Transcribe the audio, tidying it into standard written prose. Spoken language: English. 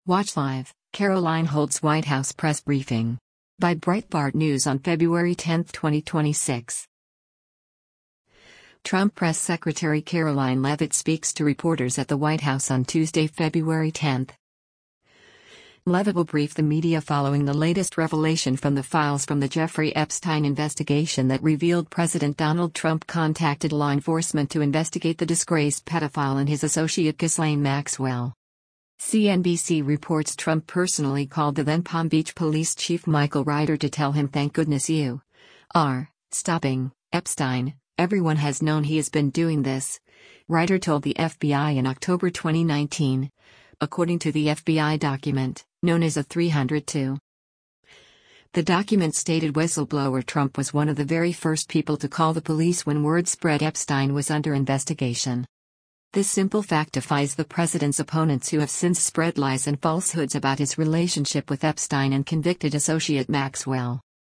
Watch live. Caroline holds White House press briefing. By Breitbart News on February 10, 2026. Trump Press Secretary Caroline Leavitt speaks to reporters at the White House on Tuesday, February 10. Leavitt will brief the media following the latest revelation from the files from the Jeffrey Epstein investigation that revealed President Donald Trump contacted law enforcement to investigate the disgraced pedophile and his associate Ghislaine Maxwell. CNBC reports Trump personally called the then Palm Beach Police Chief Michael Ryder to tell him, "Thank goodness you are stopping Epstein. Everyone has known he has been doing this," Ryder told the FBI in October 2019, according to the FBI document, known as a 302. The document stated whistleblower Trump was one of the very first people to call the police when word spread Epstein was under investigation. This simple fact defies the president's opponents, who have since spread lies and falsehoods about his relationship with Epstein and convicted associate Maxwell.